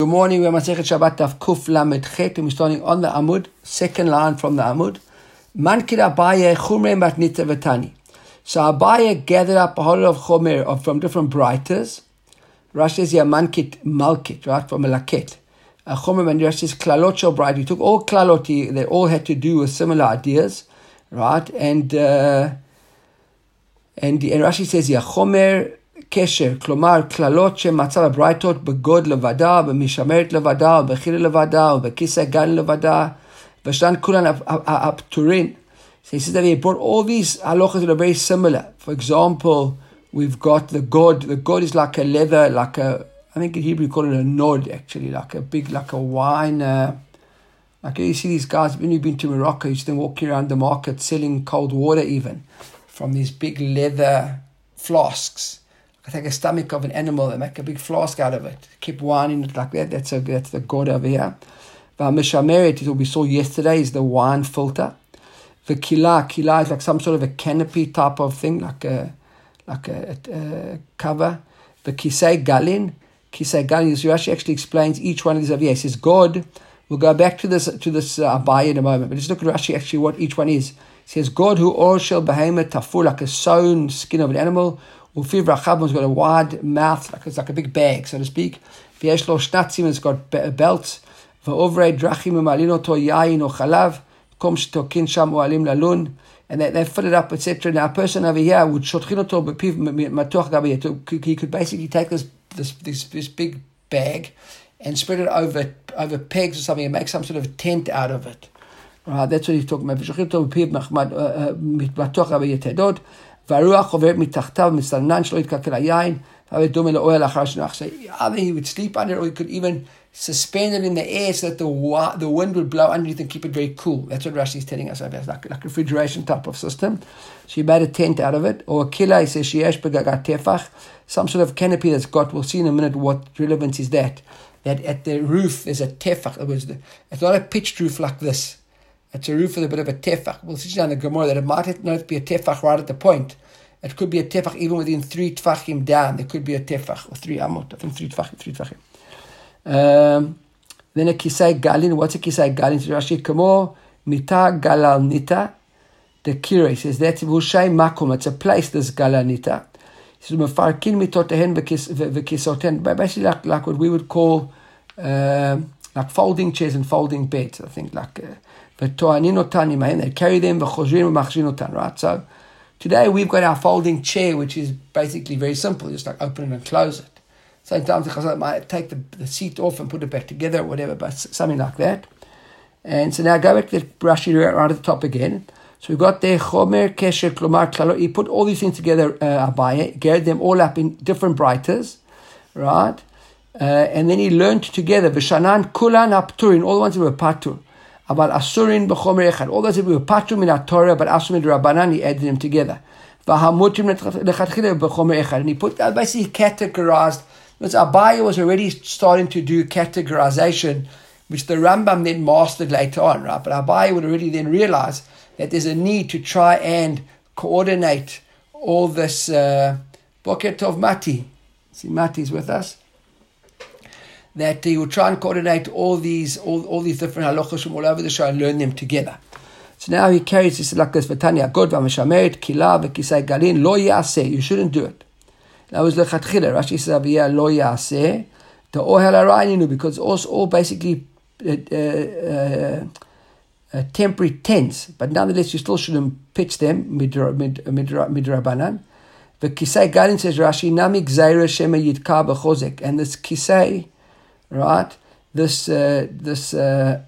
Good morning, we're Masechet Shabbat Daf Kuf Lamed Chet, and we're starting on the Amud, second line from the Amud. Mankid Abaye Chumre Matnita Vatani. So Abaye gathered up a whole lot of Chomer from different brighters. Rashi says here Mankit Malkit, right, from a laket. Chomer and Rashi says Klalot Shel Bright. He took all Klalot, they all had to do with similar ideas, right? And Rashi says here Chomer קשר, כלומר, כללות שמצב הברייתות בגוד לבדה, במשמרת לבדה, בחילה לבדה, ובכיסא גן לבדה, ושתן כולן הפטורין. So he says that he brought all these halachas that are very similar. For example, we've got the god. The god is like a leather, like a, I think in Hebrew you call it a nod, actually, like a big, like a wine, like you see these guys, when you've been to Morocco, you see them walking around the market selling cold water even, from these big leather flasks. I take a stomach of an animal and make a big flask out of it. Keep wine in it like that. That's the god over here. V'hameshameret, what we saw yesterday, is the wine filter. The kila is like some sort of a canopy type of thing, like a cover. The kisei galin, Rashi actually explains each one of these over here. He says God. We'll go back to this Abaye in a moment, but just look at Rashi actually what each one is. He says God who or shel behemoth tafur, like a sewn skin of an animal. Ufiv Rachabon's got a wide mouth, it's like a big bag, so to speak. V'yesh lo shnatzim, it's got belts. V'ovrei drachim u'malin oto yayin o chalav, kom shtokin sham u'alim lalun. And they fill it up, etc. Now a person over here would shotchin oto b'piv matuach gabayet. He could basically take this big bag and spread it over pegs or something and make some sort of a tent out of it. Right, that's what he's talking about. V'shotchin oto b'piv matuach gabayet hedod. והרוח עוברת מתחתיו מסנן שלא יתקלקל היין, ודומה לאוהל לאחר שנוח. So either he would sleep under it, or he could even suspend it in the air so that the wind would blow underneath and keep it very cool. That's what Rashi is telling us over. It's like a refrigeration type of system. So he made a tent out of it. Or a kila, he says, sheyesh begagat tefach, some sort of canopy that's got, we'll see in a minute what relevance is that at the roof there's a tefach. It's not a pitched roof like this. It's a roof with a bit of a tefach. We'll see down the Gemara that it might not be a tefach right at the point. It could be a tefach even within 3 tefachim down. There could be a tefach, or 3 amot. I think 3 tefachim. Then a kisai galin. What's a kisai galin? Rashi Kamo mita galal nita. The Kira says that's v'ushay makom. It's a place. This galal nita. He says mefarkin mitotehen v'kisoten. Basically like what we would call like folding chairs and folding beds. I think like. They carry them, right? So today we've got our folding chair, which is basically very simple, just like open it and close it. Sometimes the chazal might take the seat off and put it back together or whatever, but something like that. And so now go back to the Rashi right at the top again. So we've got there Chomer, Kesher, Klomar, Klalot. He put all these things together, Abaye, gathered them all up in different brighters, right? And then he learned together, V'shanan kulan apturin, all the ones that were patur. About asurin b'chomer echad. All those that were patrum in Torah, but asurin Rabbanan, he added them together. V'hamutrim lechatchila b'chomer echad. And he basically categorized. Abaye was already starting to do categorization, which the Rambam then mastered later on, right? But Abaye would already then realize that there's a need to try and coordinate all this. Boker Tov Mati. See, Mati's with us. That he would try and coordinate all these different halachos from all over the show and learn them together. So now he carries this like this: V'tanya God v'ameshameret kila v'kisai galin lo yaseh. You shouldn't do it. That was lechatchila. Rashi says aviyah lo yaseh. The ohel harayinu, because all basically temporary tents, but nonetheless you still shouldn't pitch them midrabanan. The kisai galin, says Rashi, nami gzeira shema yidka b'chozek, and this kisai. Right, this I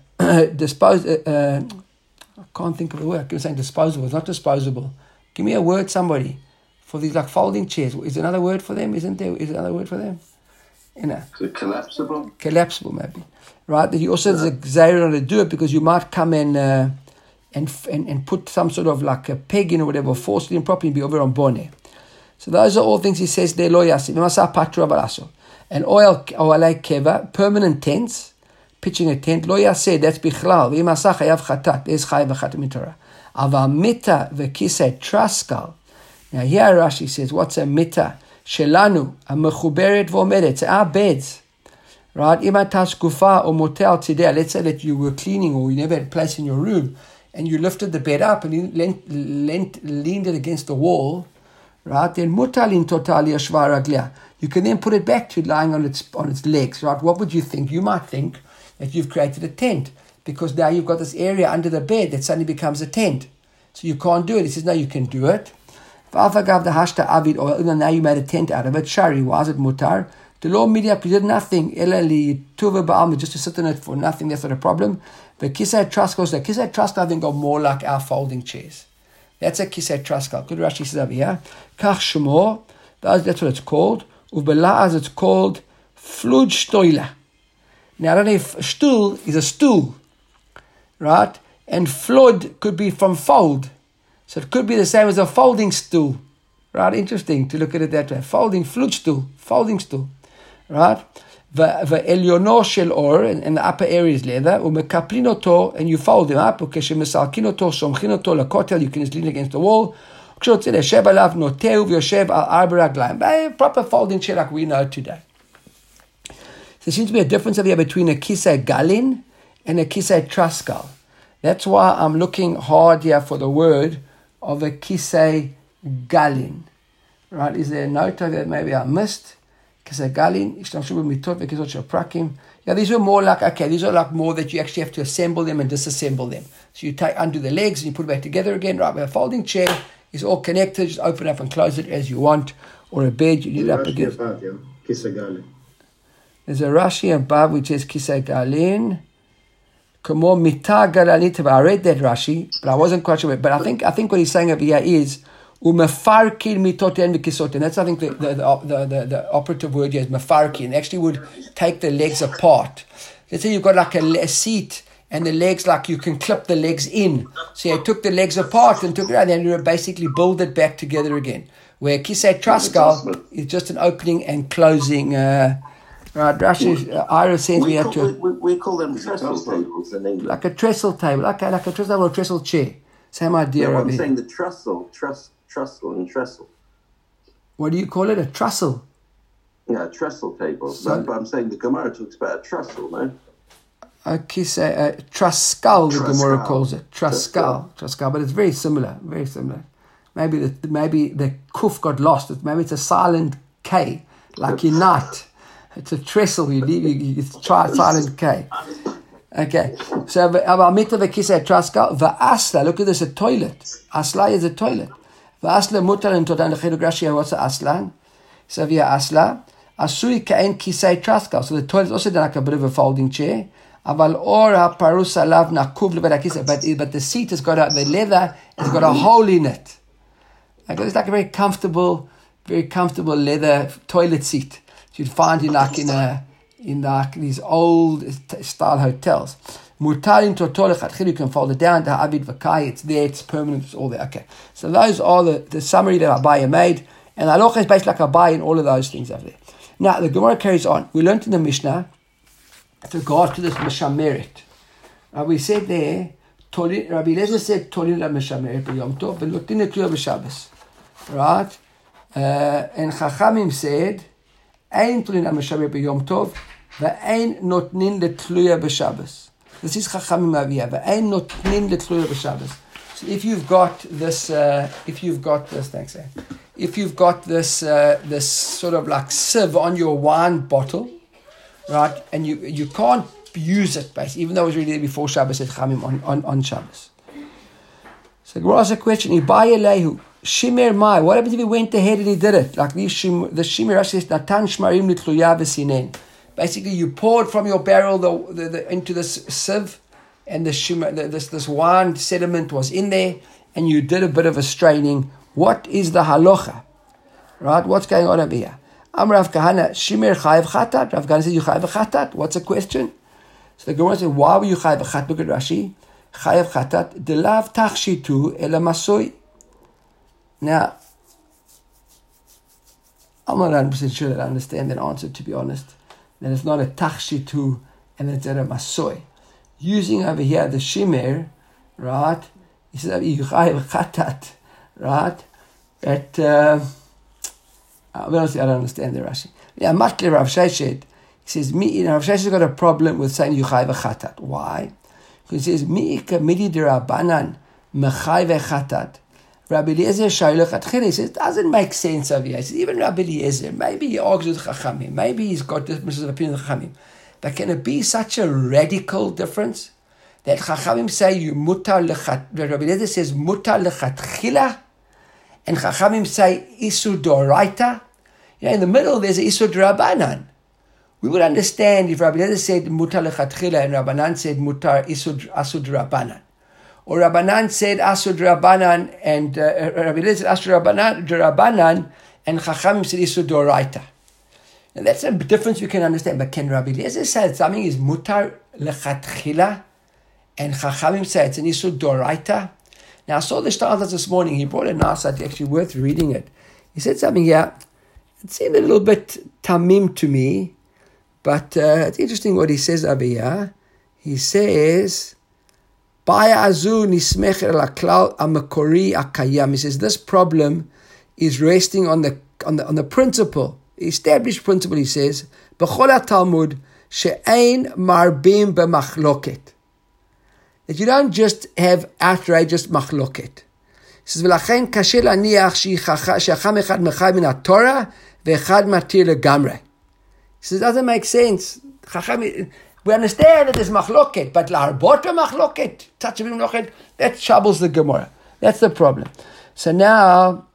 can't think of a word. I keep saying disposable. It's not disposable. Give me a word, somebody, for these like folding chairs. Is there another word for them? Isn't there? Is there another word for them? Collapsible. Collapsible, maybe. Right. That he also has a gzeira to do it because you might come and put some sort of like a peg in or whatever, force it in properly and be over on bone. So those are all things he says there. Lo yasi. V'masa patra balaso. And oil keva, permanent tents, pitching a tent, lo yaseh, that's bichlal, v'imasa chayav chatat, there's chayav v'chatat mitorah. Ava mita v'kisei traskal. Now here Rashi says, what's a mita? Shelanu, a mechuberet v'omedet, it's our beds. right? Imatas gufa or motel today. Let's say that you were cleaning or you never had a place in your room, and you lifted the bed up and you leaned it against the wall, right? Then mutalin totali ashvaraglia. You can then put it back to lying on its legs, right? What would you think? You might think that you've created a tent because now you've got this area under the bed that suddenly becomes a tent. So you can't do it. He says, no, you can do it. Now you made a tent out of it. Shari, why is it mutar? The law media, you did nothing. Just to sit in it for nothing, that's not a problem. The kisei truskal, the kisei truskal I think are more like our folding chairs. That's a kisei truskal. Good Rashi says over here. Kach shemo, that's what it's called. Ubela'az, it's called flud shtoila. Now I don't know if stool is a stool, right? And flood could be from fold. So it could be the same as a folding stool. Right? Interesting to look at it that way. Folding stool. Right? Ve'elyono shel or, and the upper area is leather. Umekaplin oto, and you fold him up. Ukeshemesalkin oto, shomchin oto, lakotel, you can just lean against the wall. Proper folding chair like we know today. So there seems to be a difference over here between a kisei galin and a kisei truskal. That's why I'm looking hard here for the word of a kisei galin. Right? Is there a note over there maybe I missed? Kisei galin. Yeah, these were more like, okay, these are like more that you actually have to assemble them and disassemble them. So you undo the legs and you put it back together again. Right, with a folding chair is all connected. Just open up and close it as you want. Or a bed, you leave it up against. There's a Rashi above which says kisei galin. Kamo mita galanita. I read that Rashi, but I wasn't quite sure. But I think what he's saying over here is umefarkin mitoten v'kisoten. That's I think the operative word here is mefarkin. Actually would take the legs apart. Let's say you've got like a seat and the legs, like you can clip the legs in. So you took the legs apart and took it out, and then you basically build it back together again. Where kisei truskal is just an opening and closing. Right, Rashi, Ira says we have to. We call them trestle tables in English. Like a trestle table, like a trestle table or a trestle chair. Same idea. No, I'm saying the trestle and trestle. What do you call it? A trussle? Yeah, a trestle table. But I'm saying the Gemara talks about a trestle, no? A truskal, the Gemara calls it. Truskal, but it's very similar, very similar. Maybe the kuf got lost. Maybe it's a silent K, like unite. It's a trestle. You try silent K. Okay. So Amita v'kisei truskal v'asla. Look at this. A toilet. Asla is a toilet. V'asla mutar and todan lechedu grashi. What's a aslan? So via asla asui kain kisei truskal. So the toilet is also done like a bit of a folding chair. Aval ora parus alav nakuv leberakisa. But the seat has got the leather has got a hole in it. Okay, it's like a very comfortable leather toilet seat. You'd find in these old style hotels. Mutarin totol lechatchil, you can fold it down. Ha'avid v'kai, it's there, it's permanent, it's all there. Okay, so those are the summary that Abaye made, and the halacha is based like Abaye and all of those things over there. Now the Gemara carries on. We learned in the Mishnah with regard to this mishameret. We said there, Rabbi Eliezer said tolin la mishameret b'yom tov v'lotin etluya b'Shabbos, right? And Chachamim said, Ein tolin la mishameret b'yom tov ve'ein notnin letluya b'Shabbos. This is Chachamim over here. Ve'ein notnin letluya b'Shabbos. So if you've got this, this sort of like sieve on your wine bottle, right? And you can't use it, basically, even though it was really there before Shabbos, said Chamim on Shabbos. So Gemara asks a question: Ibai Elehu Shimer Mai. What happens if he went ahead and he did it? Like the Shimer Rashi says, Natan Shmarim Litluya v'Sinen. Basically, you poured from your barrel the into this sieve, and this wine sediment was in there, and you did a bit of a straining. What is the halacha? Right? What's going on over here? Rav Kahana, Shimer Chayev Chatat. Rav Kahana says, you Chayev Chatat. What's the question? So the Gemara says, why were you Chayev Chatat? Look at Rashi. Chayev Chatat. Delav Tachshitu Ela Masoi. Now, I'm not 100% sure that I understand that answer, to be honest. That it's not a Tachshitu and it's a Masoi. Using over here the Shimer, right? He says, you Chayev Chatat. Right? Honestly, I don't understand the Rashi. Yeah, Matli Rav Sheshet, He says, Rav Sheshes has got a problem with saying you chai v'chatat. Why? Because he says, Mi'ika midi d'Rabbanan mechai v'chatat. Rabbi Eliezer shaylech atchila. He says, it doesn't make sense over here. He says, even Rabbi Eliezer, maybe he argues with Chachamim, maybe he's got differences of opinion with Chachamim. But can it be such a radical difference that Chachamim say you mutar lechat? Rabbi Eliezer says mutar lechatchila, and Chachamim say isur doraita. In the middle there's an isur d'Rabbanan. We would understand if Rabbi Eliezer said mutar lechatchila and Rabbanan said mutar asur d'Rabbanan. Or Rabbanan said asur d'Rabbanan and Rabbi Eliezer said asur d'Rabbanan and Chachamim said isur doraita. Now that's a difference we can understand. But can Rabbi Eliezer say that something is mutar lechatchila and Chachamim say it's an isur doraita? Now I saw the Shtar this morning. He brought a nice idea, actually worth reading it. He said something here. It seemed a little bit tamim to me, but it's interesting what he says over here. He says, Baya azu nismecher la klal amakori akayam. He says this problem is resting on the principle, the established principle. He says, B'chol Talmud she'ein marbim b'machloket. That you don't just have outrageous machloket. He says, V'lachen kashe laniach she'acham echad mechai min haTorah ve'echad matir legamrei. He says, it doesn't make sense. We understand that there's machloket, but la'arbot b'machloket, touch of machloket, that troubles the Gemara. That's the problem. So now,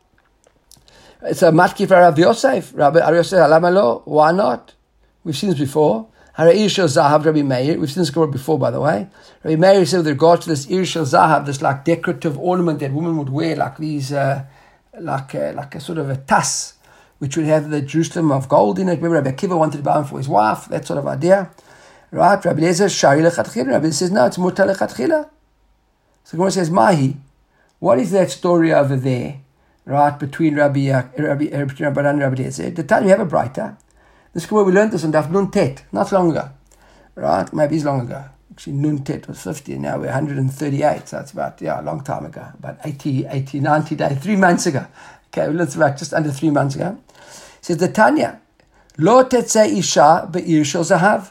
it's a matki for Rav Yosef. Rabbi Yosef, alama lo, why not? We've seen this before. Harei shel zahav, Rabbi Meir. We've seen this before, by the way. Rabbi Meir said with regard to this ir shel zahav, this like decorative ornament that women would wear, like these, like a sort of a tass, which would have the Jerusalem of gold in it. Remember, Rabbi Akiva wanted to buy one for his wife, that sort of idea. Right? Rabbi Eliezer shari lechatchila. Rabbi says, no, it's mutar lechatchila. So the Gemara says, Mahi, what is that story over there? Right, between Rabbi Rabbanan and Rabbi Eliezer. The time we have a brighter. This is where we learned this on Daf Nun Tet, not long ago. Right? Maybe it's long ago. Actually, Nun Tet was 50, now we're 138, so it's about, a long time ago. About 80, 90 days, 3 months ago. Okay, well, it's about just under 3 months ago. It says, the Tanya, Lo tetzeh isha be'ir shel zahav.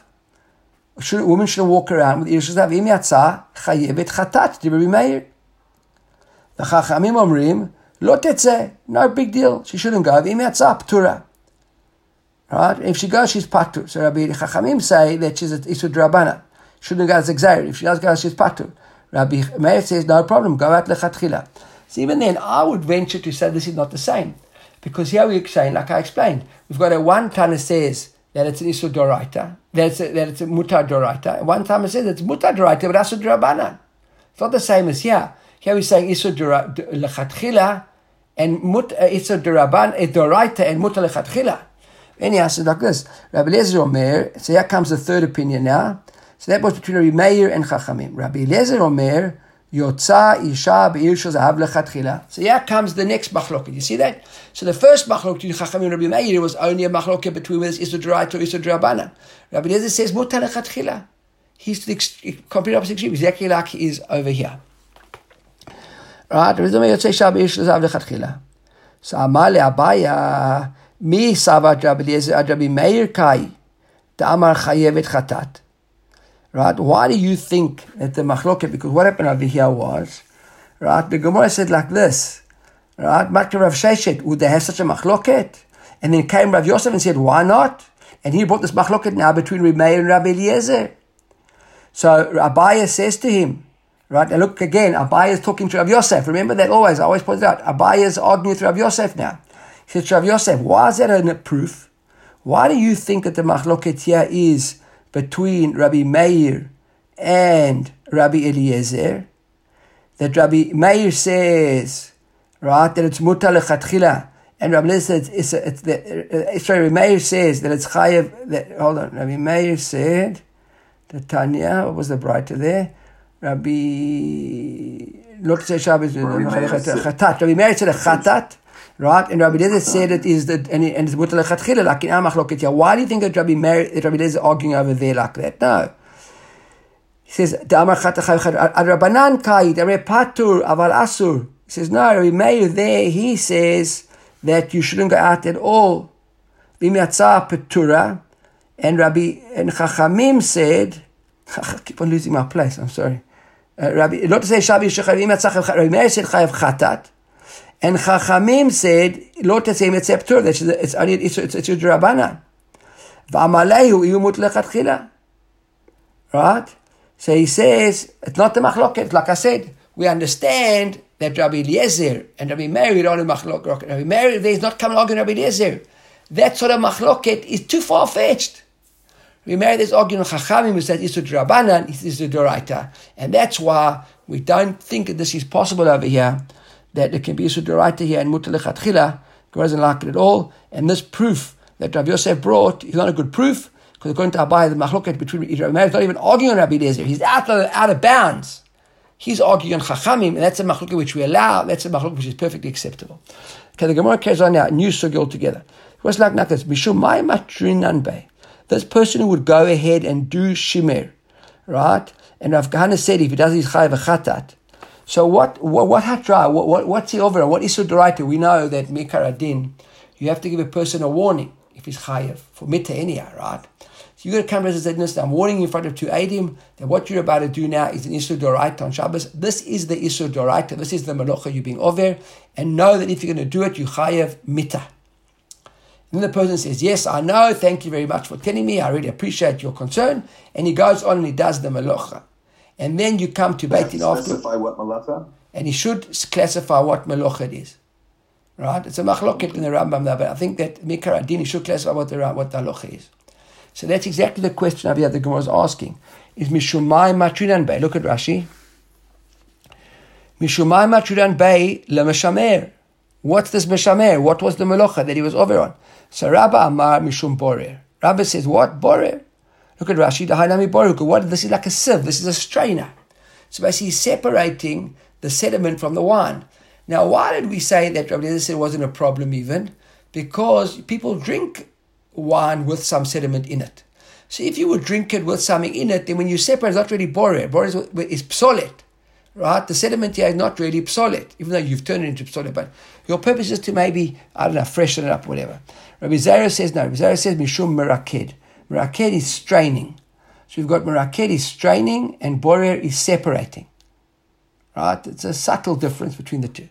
A woman should walk around with ir shel zahav. Im yatzah chayevet chatat, di Rabbi Meir. The Chachamim omrim, Lo tetzeh, no big deal. She shouldn't go. Im yatzah p'tura. Right? If she goes, she's patur. So Rabbi Chachamim say that she's an isur d'Rabbanan. Shouldn't go as exaggerate. If she does go, she's patur. Rabbi Meir says, no problem, go out lechatchila. So even then, I would venture to say this is not the same. Because here we're saying, like I explained, we've got a one Tana says that it's an isur doraita, that it's a mutar doraita. One Tana says it's mutar doraita, but asur d'Rabbanan. It's not the same as here. Here we're saying isur lechatchila and isur doraita and mutar lechatchila. And he answers like this. Rabbi Eliezer Omer, so here comes the third opinion now. So that was between Rabbi Meir and Chachamim. Rabbi Eliezer Omer, Yotza Isha Be'ir Shel Zahav Lechatchila. So here comes the next machloket. You see that? So the first machloket between Chachamim and Rabbi Meir was only a machloket between whether it's isur d'oraita or isur d'Rabbanan. Rabbi Eliezer says mutar lechatchila. He's to the complete opposite extreme, exactly like he is over here. Right? Rabbi Eliezer Omer Yotza Isha Be'ir Shel Zahav Lechatchila. So Amar le'Abaya Mi savat Rabbi Eliezer ad Rabbi Meir kai Ta'amar chayevet chatat. Right? Why do you think that the machloket? Because what happened over here was, right? The Gemara said like this, right? Matke Rav Sheshet, would they have such a machloket? And then came Rav Yosef and said, why not? And he brought this machloket now between Rabbi Meir and Rabbi Eliezer. So Abaya says to him, right? And look again, Abaya is talking to Rav Yosef. Remember that always. I always point it out. Abaya is arguing with Rav Yosef now. He said to Rav Yosef, why is that a proof? Why do you think that the machloket here is between Rabbi Meir and Rabbi Eliezer? That Rabbi Meir says, right, that it's mutar lechatchila, and Rabbi Eliezer says Rabbi Meir says that it's chayev. Hold on, Rabbi Meir said, the Tanya, what was the brighter there? Rabbi Meir said a chatat. Right, and Rabbi Eliezer said it is that, and it's mutar lechatchila, like in our machloket. Why do you think that Rabbi Eliezer is arguing over there like that? No, he says Da'amar chatachayv Rabbanan kai Da'amar patur aval asur. He says no, Rabbi Meir there he says that you shouldn't go out at all. V'im yatzah petura, And Chachamim said, I keep on losing my place, I'm sorry. Rabbi Meir said chayav chatat, and Chachamim said lo tesei mitzeh ptur, that it's only it's Rabbanan. V'amalehu iyu mut lechatchila. Right? So he says it's not the machloket. Like I said, we understand that Rabbi Eliezer and Rabbi Meir are on the machloket. Rabbi Meir is not coming arguing Rabbi Eliezer. That sort of machloket is too far fetched. Remember, there's argument Chachamim who says Isur D'Rabbanan, Isur D'Oraita, and that's why we don't think that this is possible over here, that there can be Isur D'Oraita here and Mutar Lechatchila. God doesn't like it at all, and this proof that Rabbi Yosef brought is not a good proof, because according to Abai, the machloket between Rabbi Meir is not even arguing on Rabbi Eliezer. He's out of bounds. He's arguing on Chachamim, and that's a machloket which we allow. That's a machloket which is perfectly acceptable. Okay, the Gemara carries on now, new sugi altogether. It was like this: Mishum Mai Matrinan Bei. This person who would go ahead and do shimer, right? And Rav Kahana said if he does his chayav chatat. So what hatra? What's the over? What isur d'oraita? We know that mikar adin, you have to give a person a warning if he's chayav for mita anyhow, right? So you're going to come and say, listen, I'm warning you in front of two Eidim that what you're about to do now is an isur d'oraita on Shabbos. This is the isur d'oraita. This is the malocha you being over, and know that if you're going to do it, you chayav mita. And the person says, yes, I know, thank you very much for telling me, I really appreciate your concern. And he goes on and he does the malacha. And then you come to Beit Din after. Specify what malacha? And he should classify what malacha it is. Right? It's a machloket in the Rambam there, but I think that Mikar Adin, he should classify what the halacha is. So that's exactly the question over here the Gemara is asking. Is Mishumai Matrinan Bei? Look at Rashi. Mishumai Matrinan Bei le'meshamer. What's this meshamer? What was the malacha that he was over on? So Rabba Amar Mishum Borer. Rabba says, what? Borer? Look at Rashi, the Hainami Borer. What? This is like a sieve. This is a strainer. So basically he's separating the sediment from the wine. Now, why did we say that Rabbi Eliezer said it wasn't a problem even? Because people drink wine with some sediment in it. So if you would drink it with something in it, then when you separate, it's not really Borer. Borer is psolet. Right? The sediment here is not really psolet, even though you've turned it into psolet. But your purpose is to maybe, I don't know, freshen it up, whatever. Rabbi Zera says, no. Rabbi Zera says, Mishum Meraked. Meraked is straining. So we've got Meraked is straining and Borer is separating. Right? It's a subtle difference between the two.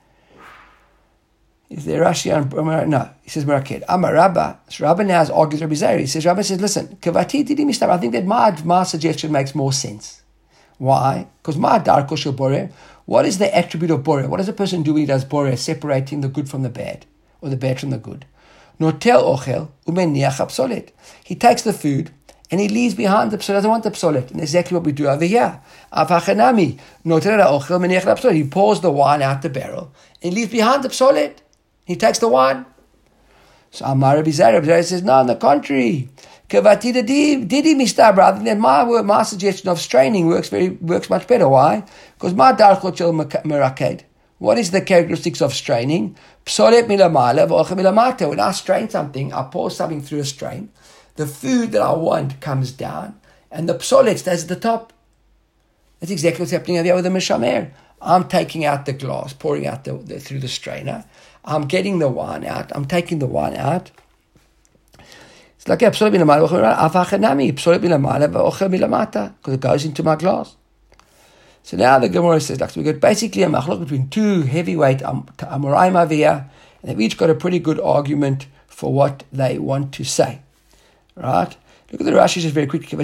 Is there Rashi on no? He says Meraked. Amar Rabba. So Rabba now argues Rabbi Zera. He says, Rabba says, listen, Kavati didi mistab. I think that my suggestion makes more sense. Why? Because ma darko shel borer. What is the attribute of borer? What does a person do when he does borer, separating the good from the bad, or the bad from the good? Notel ochel umeniach psolet. He takes the food and he leaves behind the psolet. Doesn't want the psolet, and exactly what we do over here. Avachanami notel ochel umeniach psolet. He pours the wine out the barrel and he leaves behind the psolet. He takes the wine. So Amar Rabbi Zera says, no, on the contrary. Kavati didi mistab. Rather than my suggestion of straining works much better. Why? Because ma darchot shel meraked. What is the characteristics of straining? Psolet milamala v'ochel milamata. When I strain something, I pour something through a strain. The food that I want comes down, and the psolet stays at the top. That's exactly what's happening over here with the meshamer. I'm taking out the glass, pouring out through the strainer. I'm getting the wine out. I'm taking the wine out. It's like psolet milamala psolet milamala v'ochel milamata, because it goes into my glass. So now the Gemara says, like, so we got basically a machlok between two heavyweight Amoraim over here, and they've each got a pretty good argument for what they want to say. Right? Look at the Rashi says very quickly.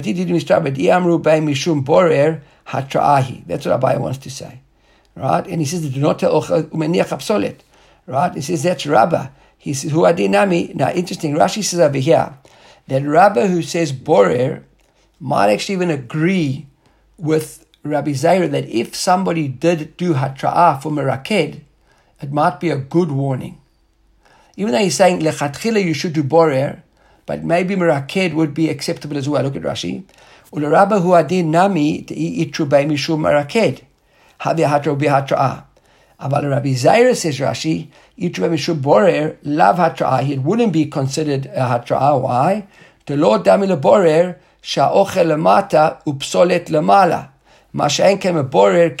That's what Abai wants to say. Right? And he says, do not tell psolet. Right? He says, that's Rabbah. He says, Hu adinami. Now, interesting, Rashi says over here that Rabbah who says borer might actually even agree with Rabbi Zera that if somebody did do hatra'ah for meraked, it might be a good warning. Even though he's saying lechatchila you should do borer, but maybe meraked would be acceptable as well. Look at Rashi. Ulerabba hu adin nami itru bei mishum meraked. Havi hatra ubi hatra'ah. Aval Rabbi Zera says Rashi itru bei mishum borer lav hatra'ah. It wouldn't be considered a hatra'ah. Why? The Lord dami leborer sha'ochel lemata upsolet lemala. What's he saying over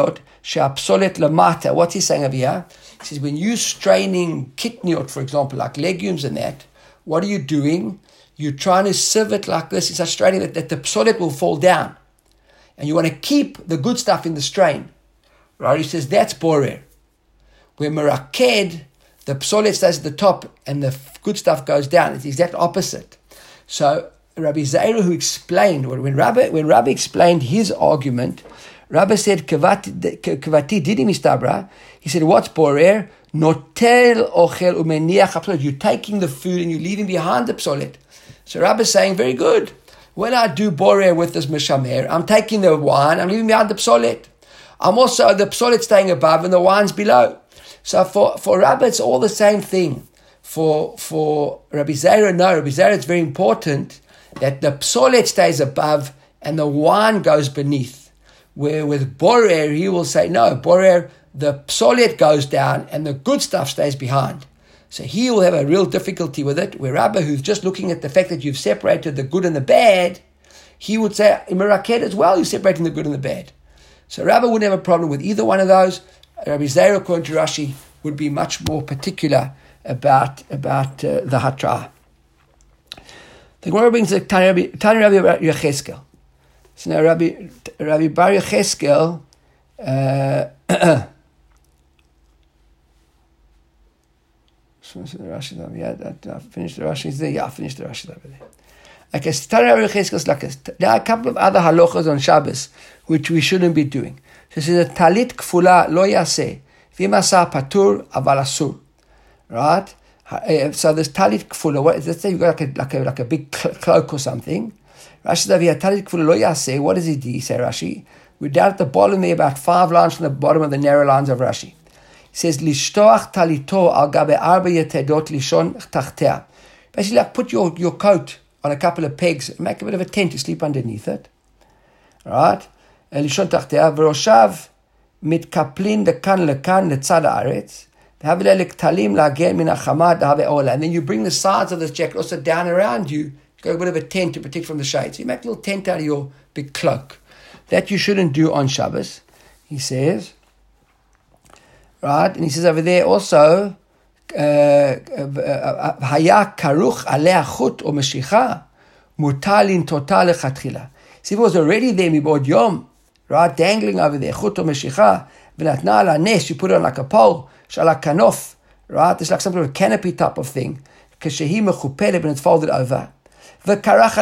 here? He says, when you're straining kitniot, for example, like legumes and that, what are you doing? you're trying to sieve it like this in such straightening that the psolet will fall down. And you want to keep the good stuff in the strain. Right? He says that's borer. Where meraked, the psolet stays at the top and the good stuff goes down. It's the exact opposite. So Rabbi Zera, who explained, when Rabbi explained his argument, Rabbi said, Kavati didi mistabra. He said, what's borer? Notel ochel umeniach hapsolet. You're taking the food and you're leaving behind the psolet. So Rabbi is saying, very good. When I do borer with this mishamer, I'm taking the wine, I'm leaving behind the psolet. I'm also, the psolet staying above and the wine's below. So for Rabbi, it's all the same thing. For Rabbi Zera, no. Rabbi Zera, it's very important that the psolet stays above and the wine goes beneath. Where with borer, he will say, no, borer, the psolet goes down and the good stuff stays behind. So he will have a real difficulty with it, where Rabbi, who's just looking at the fact that you've separated the good and the bad, he would say, in Meraked as well, you're separating the good and the bad. So Rabbi wouldn't have a problem with either one of those. Rabbi Zera, according to Rashi, would be much more particular about the Hatra. The Gemara brings the Tanya Rabbi Yecheskel. So now Rabbi Bar Yecheskel, I finished the Rashi there. Yeah, I finished the Rashi over there. Okay, so Tanya Rabbi Yecheskel is like this. There are a couple of other halachas on Shabbos which we shouldn't be doing. So it says, talit kfula lo yaseh, v'imasa patur aval asur. Right? So there's talit kfula. Let's say you've got like a big cloak or something. Rashi says, talit kfula lo yaseh. What does he do? Say Rashi. We're down at the bottom there, about 5 lines from the bottom of the narrow lines of Rashi. He says, lishtoach talito al gabe arba yetedot lishon tachtea. Basically, like put your coat on a couple of pegs and make a bit of a tent to sleep underneath it. Right? Lishon tachtea v'roshav mitkaplin dekan lekan letzad haaretz. And then you bring the sides of this jacket also down around you. You've got a bit of a tent to protect from the shade. So you make a little tent out of your big cloak. That you shouldn't do on Shabbos, he says. Right? And he says over there also, Haya karuch alea chut o meshicha mutalin total lechatchila. See, if it was already there, mibod yom, right, dangling over there, chut o meshicha, v'natna ala nes, you put it on like a pole, shala kanof, right, it's like some sort of canopy type of thing, kashehi mechupele, and it's folded over. But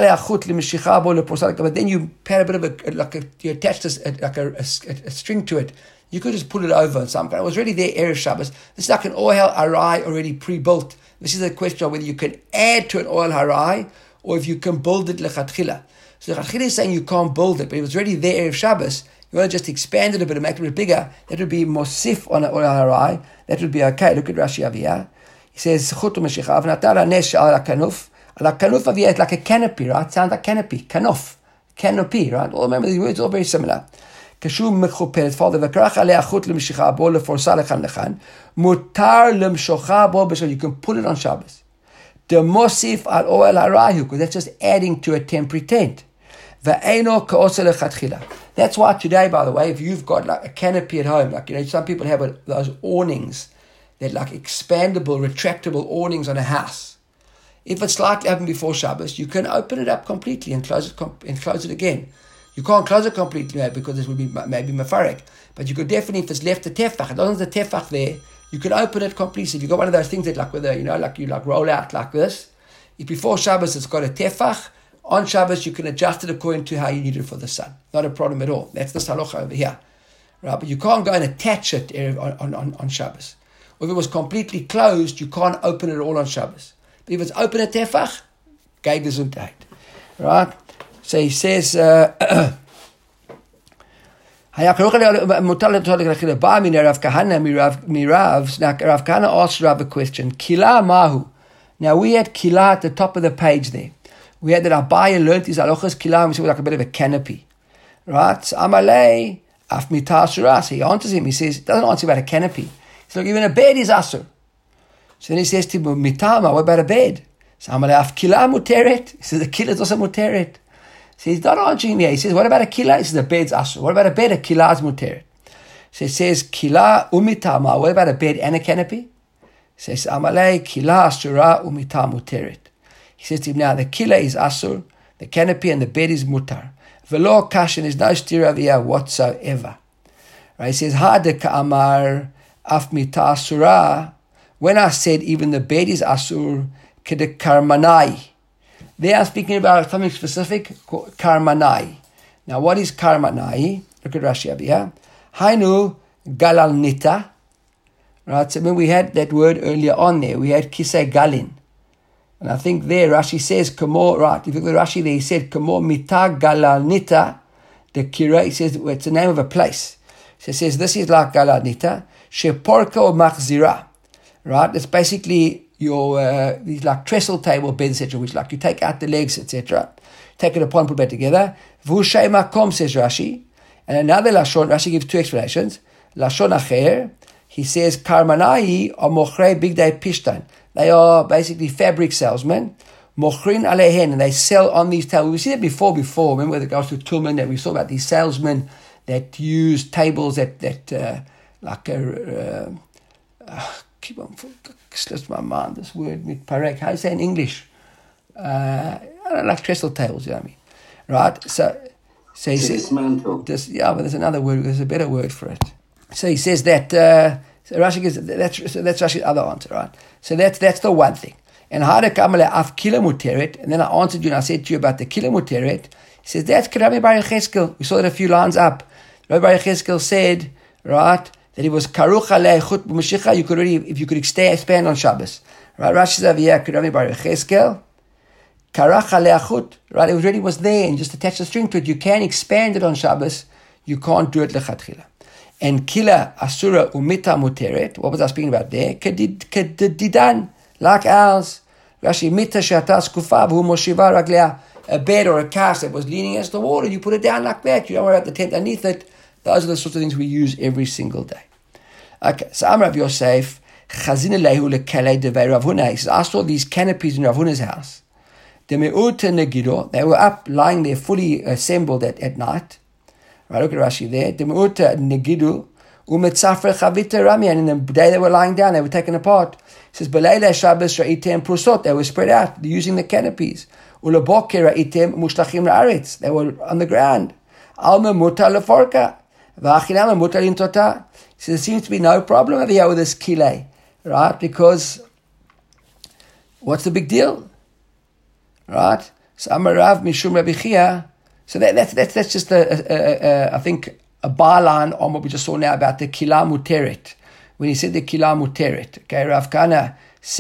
then you put a bit of you attached a string to it. You could just put it over on some kind. It was already there, Erev Shabbos. This is like an oil harai already pre-built. This is a question of whether you can add to an oil harai or if you can build it lechatchila. So lechatchila is saying you can't build it, but if it's already there, Erev Shabbos, you want to just expand it a bit and make it a bit bigger. That would be mosif on an oil harai. That would be okay. Look at Rashi Aviyah. He says, Chut u'meshicha v'natala nesh al kanuf. Like kanuf aviyah, it's like a canopy, right? Sounds like canopy. Kanof. Canopy, right? All remember these words, all very similar. Kashum mechupel, father, v'karach alei achut l'meshicha bo leforsa lechan lechan. Mutar l'mshocha bo b'shal. You can put it on Shabbos. The mosif al oel harayu, because that's just adding to a temporary tent. V'eino ka'osa lechatchila. That's why today, by the way, if you've got like a canopy at home, like, some people have those awnings, they're like expandable, retractable awnings on a house. If it's slightly open before Shabbos, you can open it up completely and close it again. You can't close it completely because it would be maybe mefarek. But you could definitely, if it's left a tefach, as long as the tefach there, you can open it completely. So if you've got one of those things that like with a, like you like roll out like this, if before Shabbos it's got a tefach, on Shabbos you can adjust it according to how you need it for the sun. Not a problem at all. That's the halacha over here. Right? But you can't go and attach it on Shabbos. Or if it was completely closed, you can't open it all on Shabbos. But if it's open at tefach, gei gesundheit. Right? So he says, Rav Kahana asked Rav a question. Kila mahu. Now we had kila at the top of the page there. We had that Abaya learned his halachas kila, and we said like a bit of a canopy. Right? So Amalei, af mitar suras. He answers him. He says, doesn't answer about a canopy. He says, look, even a bed is asur. So then he says to him, mitama, what about a bed? So Amalei, af kila muteret. He says, the kila is also muteret. So he's not answering me. He says, what about a kila? He says, the bed's asur. What about a bed? A kila is muteret. So he says, kila umitama. What about a bed and a canopy? He says, Amalei, kila asura umita muteret. He He says to him, now the kila is asur, the canopy and the bed is mutar. Velo kashan, there's no stiravia whatsoever. Right? He says, Hada ka'amar af mita asura. When I said even the bed is asur, kede karmanai. There I'm speaking about something specific called karmanai. Now what is karmanai? Look at Rashi over here. Hainu galal nita. Right, so when we had that word earlier on there, we had kisei galin. And I think there Rashi says, Kamo, right, if you look at Rashi there, he said, Kamo mita galal nita. The kira, he says, well, it's the name of a place. So it says, this is like galal nita. Sheporka or machzira. Right, it's basically your, these like trestle table beds, etc., which like you take out the legs, etc., take it upon, put it back together. V'ushay makom, says Rashi. And another Lashon, Rashi gives two explanations. Lashon acher, he says, Karmanai or mochrei bigdei pishtan. They are basically fabric salesmen. Mochrin alehen, and they sell on these tables. We see that before. Remember with regards to Tulman, that we saw about these salesmen that use tables that keep on, slips my mind, this word, mitparek. How do you say in English? I don't like trestle tables, you know what I mean? Right? So he says, dismantle. Yeah, but there's another word, there's a better word for it. So he says that, so Rashi gives, that's Rashi's other answer, right? So that's the one thing. And Hada Kamala Af Kila Muteret, and then I answered you and I said to you about the Kila Muteret. He says, that's Rabbi Bar Yecheskel. We saw that a few lines up. Rabbi Bar Yecheskel said, right, that he was Karuch Alei Chut B'Mashicha, you could already, if you could expand on Shabbos. Right, Rashi says over here, Rabbi Bar Yecheskel, Karach Alei Chut, right, it already was there, and just attach the string to it. You can expand it on Shabbos, you can't do it Lechatchila. And Kila Asura Umita Muteret, what was I speaking about there? Kedidan, like ours. Rashi Mita Shatas Kufav, Hu Moshiva Raglea, a bed or a cast that was leaning against the wall, and you put it down like that. You don't worry about the tent underneath it. Those are the sorts of things we use every single day. Okay, so I'm Rav Yosef, Chazin Alehu Lekalei Devei Rav Huna. He says, I saw these canopies in Rav Huna's house. They were up, lying there, fully assembled at night. Right, look at Rashi there. And in the day they were lying down, they were taken apart. It says, they were spread out, using the canopies. They were on the ground. So there seems to be no problem over here with this kile, right? Because what's the big deal? Right? So Amarav Mishum Rabbi Chia. So that's just I think a byline on what we just saw now about the Kila Muteret. When he said the Kila Muteret, okay, Rav Kana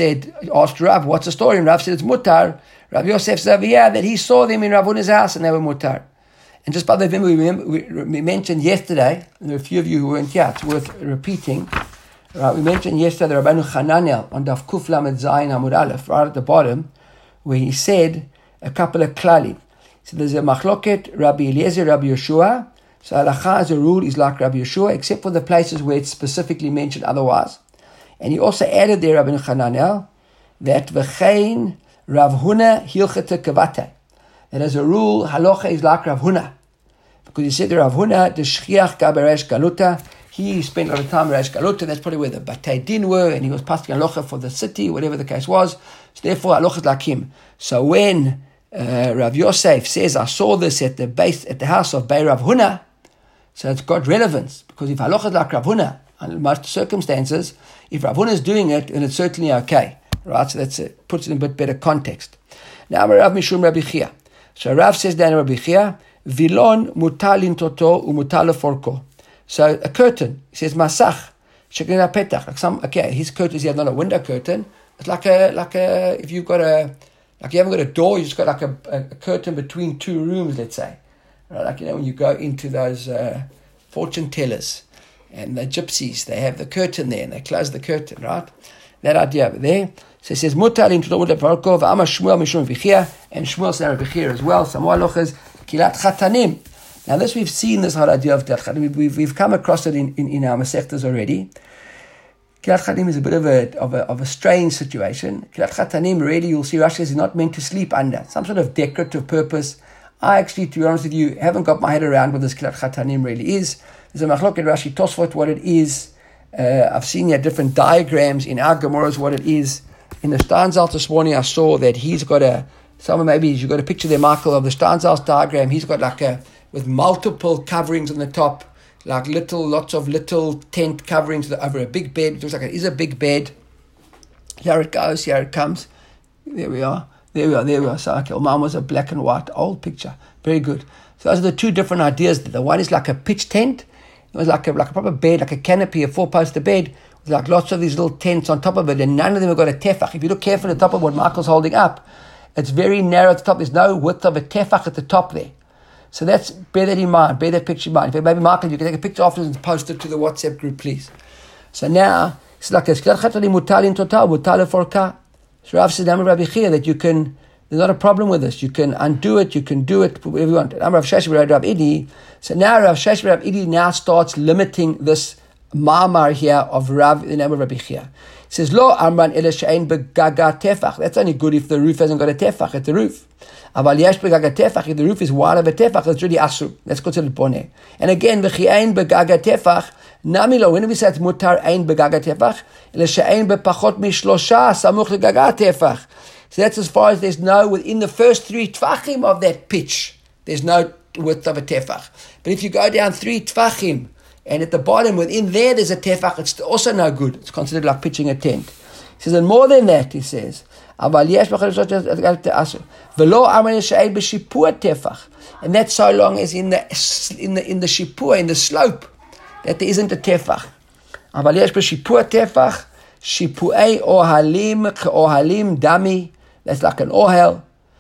asked Rav, what's the story? And Rav said it's Mutar. Rav Yosef said, yeah, that he saw them in Rav Huna's house and they were Mutar. And just by the way, we mentioned yesterday, and there are a few of you who weren't here, it's worth repeating. Right, we mentioned yesterday the Rabbeinu Hananel on Daf Kuf Lamed Zayin Amud Aleph, right at the bottom, where he said a couple of klalim. So there's a machloket, Rabbi Eliezer, Rabbi Yeshua. So halacha as a rule is like Rabbi Yeshua, except for the places where it's specifically mentioned otherwise. And he also added there, Rabbi Hananel, that v'chein Rav Huna hilchete kavate. That as a rule, halacha is like Rav Huna. Because he said to Rav Huna, the shchiach gaberesh galuta, he spent a lot of time in Resh Galuta, that's probably where the Batei Din were, and he was passing halacha for the city, whatever the case was. So therefore, halacha is like him. So when Rav Yosef says, I saw this at the house of Bei Rav Huna, so it's got relevance, because if halacha is like Rav Huna, under most circumstances, if Rav Huna is doing it, then it's certainly okay. Right? So that puts it in a bit better context. Now, Rav Mishum Rabbi Chia. So Rav says down in Rabbi Chia, Vilon mutalin toto umutal forko. So a curtain, he says masach, shekinah petach. His curtain is not a window curtain. It's like a if you've got you haven't got a door, you just got like a curtain between two rooms, let's say. Right? Like when you go into those fortune tellers and the gypsies, they have the curtain there and they close the curtain, right? That idea over there. So it says mutal in toto forko v'ama Shmuel mishum v'chia, and Shmuel said v'chia as well. So more halachas kilat chatanim. Now this we've seen this whole idea of Kilat Chatanim. We've come across it in our Masechtas already. Kilat Chatanim is a bit of a strange situation. Kilat Chatanim, really, you'll see Rashi is not meant to sleep under. Some sort of decorative purpose. I actually, to be honest with you, haven't got my head around what this Kilat Chatanim really is. There's a machlok at Rashi Tosfot what it is. I've seen here different diagrams in our Gemaras what it is. in the Steinsaltz this morning I saw that he's got you've got a picture there, Michael, of the Steinsaltz diagram. He's got with multiple coverings on the top, lots of little tent coverings over a big bed. It looks like it is a big bed. Here it goes, here it comes. There we are. So, okay, mine was a black and white old picture. Very good. So those are the two different ideas. The one is like a pitch tent. It was like a proper bed, like a canopy, a four-poster bed, with lots of these little tents on top of it, and none of them have got a tefach. If you look carefully at the top of what Michael's holding up, it's very narrow at the top. There's no width of a tefach at the top there. So bear that in mind. Bear that picture in mind. Maybe Michael, you can take a picture afterwards and post it to the WhatsApp group, please. So now it's like this. So Rav says, that you can. There's not a problem with this. You can undo it. You can do it whatever you want. So now Rav Sheshes Rav Idi now starts limiting this ma'amar here of Rav in the name of Rabbi Chia. He says, Lo amran ele she'ein begaga tefach. That's only good if the roof hasn't got a tefach at the roof. Aval yesh begaga tefach. If the roof is wide of a tefach, that's really asur. That's considered boneh. And again, v'chi ein begaga tefach. Nami lo. When we say it's mutar ein begaga tefach, ele she'ein bepachot mishlosha samuch legaga tefach. So that's as far as there's no, within the first 3 tfachim of that pitch, there's no width of a tefach. But if you go down 3 tfachim, and at the bottom, within there's a tefach, it's also no good. It's considered like pitching a tent. He says, and more than that, he says, and that's so long as in the shipur, in the slope, that there isn't a tefach. Shipu'ei ohalim dami. That's like an ohel.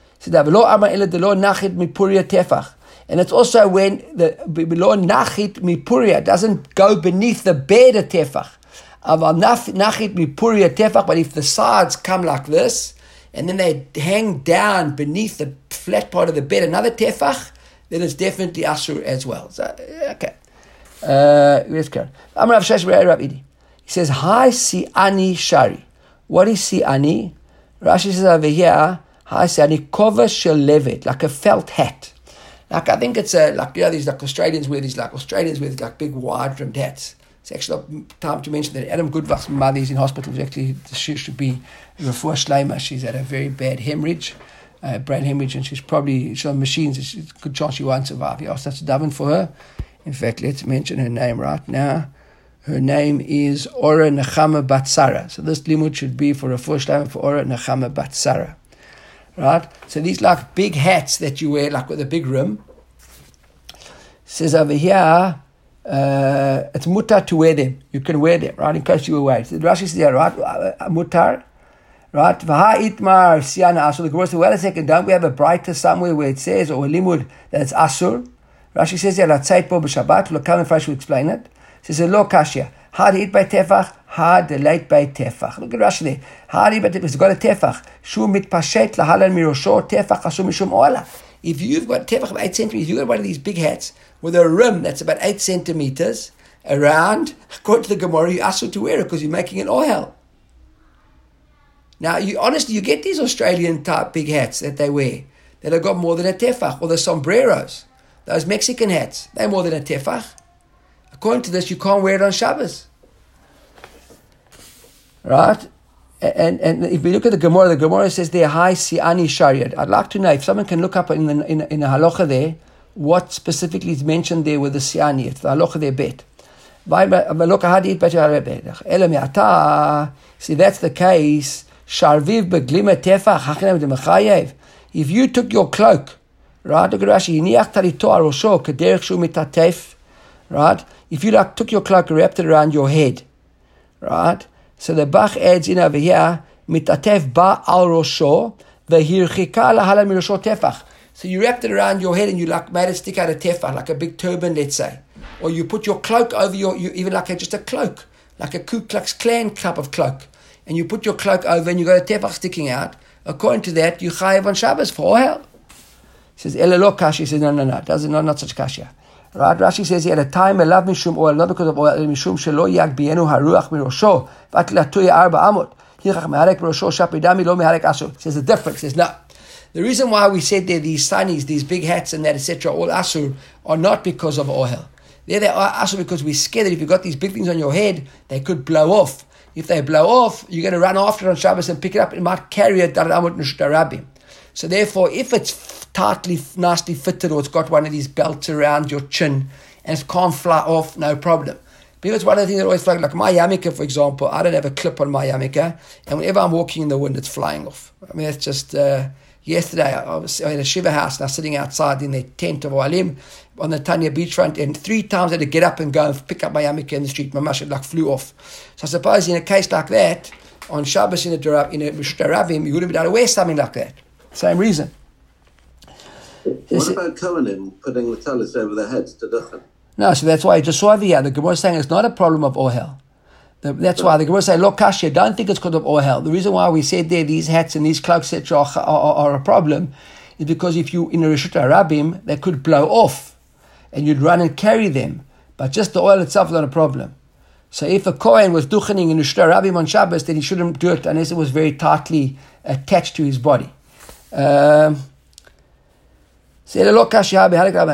And it's also when the below nachit mipuria doesn't go beneath the bed of tefach. Nachit mipuria tefach, but if the sides come like this, and then they hang down beneath the flat part of the bed, another tefach, then it's definitely asur as well. So, okay. Let's go. Amar Rav Sheshes Rav Idi. He says, Hi si'ani shari. What is si'ani? Rashi says over here, Hi si'ani kova shel levet, like a felt hat. Like I think it's these Australians wear these big wide-brimmed hats. It's actually not time to mention that Adam Goodbach's mother is in hospital. She should be refuah shleima. She's had a very bad hemorrhage, brain hemorrhage, and she's on machines. There's a good chance she won't survive. He asked us to daven for her. In fact, let's mention her name right now. Her name is Ora Nechama Bat Sarah. So this limud should be for refuah shleima for Ora Nechama Bat Sarah. Right? So these like big hats that you wear, like with a big rim. It says over here, it's mutar to wear them. You can wear them, right? In case you were away. So Rashi says, right? Mutar. Right? V'ha itmar siana asur. The Gemara says, wait a second, don't we have a brighter somewhere where it says, or a limud, that it's asur? Rashi says, latzait bo b'shabbat. Lokam and Fresh will explain it. It says, lo kashya. Hard to eat by tefach, hard to late by tefach. Look at Rashi there. Hard to eat by tefach. It's got a tefach. Shu mitpashet lahalan mirosho tefach asur mishum ola. If you've got tefach of 8 centimeters, you've got one of these big hats with a rim that's about 8 centimeters around, according to the Gemara, you asur to wear it because you're making an oil. Now, you get these Australian type big hats that they wear that have got more than a tefach, or the sombreros, those Mexican hats, they're more than a tefach. According to this, you can't wear it on Shabbos. Right? And if we look at the Gemara says there, Hi si'ani shariat. I'd like to know if someone can look up in the halacha there, what specifically is mentioned there with the si'ani. It's the halacha there bet. See, that's the case. Sharviv beglima tefach hachinam demechayev. If you took your cloak, right? Look at Rashi. Yiniach tarito arosho kederech shu mitatef. Right? If you took your cloak and wrapped it around your head, right? So the Bach adds in over here, mitatef ba al rosho vehirchika lahala mirosho tefach. So you wrapped it around your head and you made it stick out a tefach, like a big turban, let's say. Or you put your cloak over even like just a cloak, like a Ku Klux Klan type of cloak. And you put your cloak over and you got a tefach sticking out. According to that, you chayev on Shabbos for oil. He says, Ela lo kashi. He says, no, doesn't not such kasha. Right? Rashi says here, at a time, elav mishum oil, not because of oil, mishum shelo yag bienu haruach mirosho, vat latuya arba amot. Hirach meharek mirosho shapidami lo meharek asur. Says the difference. Says no. The reason why we said there these sunnies, these big hats and that, etc., all asur, are not because of oil. They are asur because we're scared that if you've got these big things on your head, they could blow off. if they blow off, you're going to run after it on Shabbos and pick it up. It might carry a Dalet Amud Nishta Rabim. So therefore, if it's tightly, nicely fitted, or it's got one of these belts around your chin and it can't fly off, no problem. But if it's one of the things that always fly, like my yarmulke, for example, I don't have a clip on my yarmulke, and whenever I'm walking in the wind, it's flying off. I mean, it's just... yesterday, I was in a Shiva house, and I was sitting outside in their tent of Oalim on the Tanya beachfront, and 3 times I had to get up and go and pick up my yarmulke in the street. My mashad like flew off. So I suppose in a case like that, on Shabbos in a Rishta Ravim, you wouldn't be able to wear something like that. Same reason. What about Kohanim putting the talis over their heads to duchen? No, so that's why I just saw over here. The Gemara is saying it's not a problem of ohel. That's why the Gemara say, look, Kashya, don't think it's because of ohel. The reason why we said there these hats and these cloaks are a problem is because if you in a Rishut Rabim, they could blow off and you'd run and carry them. But just the oil itself is not a problem. So if a Kohen was duchening in Rishut Rabim on Shabbos, then he shouldn't do it unless it was very tightly attached to his body. Now, once we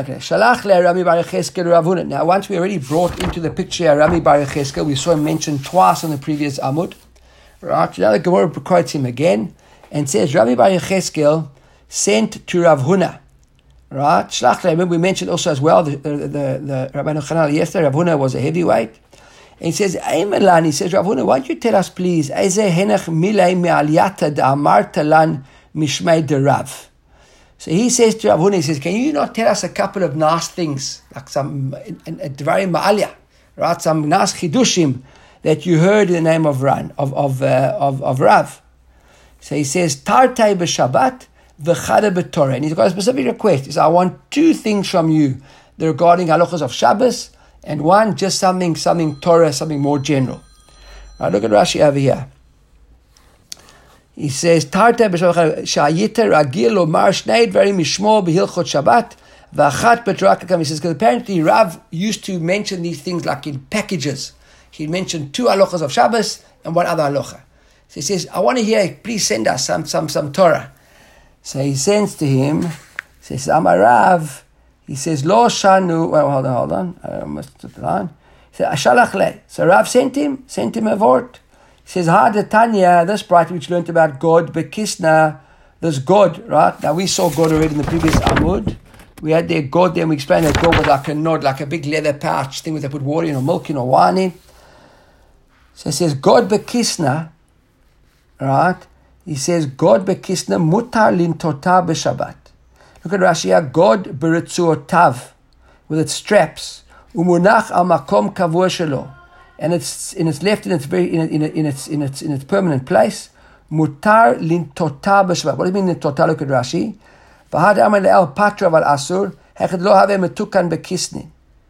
already brought into the picture Rami Bar Yecheskel, we saw him mentioned twice on the previous Amud. Right? Now the Gemara quotes him again and says, Rami Bar Yecheskel sent to Rav Huna. Right? Shlach, remember we mentioned also as well the Rabbi Chananel yesterday. Rav Huna was a heavyweight. And he says, Aymelan, he says, Rav Huna, why don't you tell us please, Eze henech milei me'aliyata da'amarta lan mishmei de Rav. So he says to Rav Huna, he says, can you not tell us a couple of nice things, like some dvarim ma'aliyah, right? Some nice chidushim that you heard in the name of Rav. So he says, Tartai b'Shabbat v'chada b'Torah. And he's got a specific request. He says, I want 2 things from you regarding halachos of Shabbos, and one, just something Torah, something more general. Right, look at Rashi over here. He says, Tarta b'Shayita ragil omar shnei dvarim mishmo b'hilchot Shabbat v'achat b'Torah kakam. He says, because apparently Rav used to mention these things like in packages. He'd mention 2 halachas of Shabbos and 1 other halacha. So he says, I want to hear, please send us some Torah. So he sends to him, he says, Amar Rav, he says, Lo shanu, well, hold on, I must put the line. He says, Ashalach le. So Rav sent him a word. He says, Tanya, this bright which learned about God, Bekisna, this God, right? Now we saw God already in the previous Amud. We had their God there, and we explained that God was like a nod, like a big leather pouch thing where they put water in or milk in or wine in. So it says, God Bekisna, right? He says, God Bekisna mutar lintota b'Shabbat. Look at Rashi here, God beritzuotav, with its straps, umunach al makom kavur shelo. And it's left in its permanent place. Mutar lintota b'Shabbat. What do you mean lintota? Look at Rashi. V'had amar le'al patra val asur hechad lo have metukan bekisni.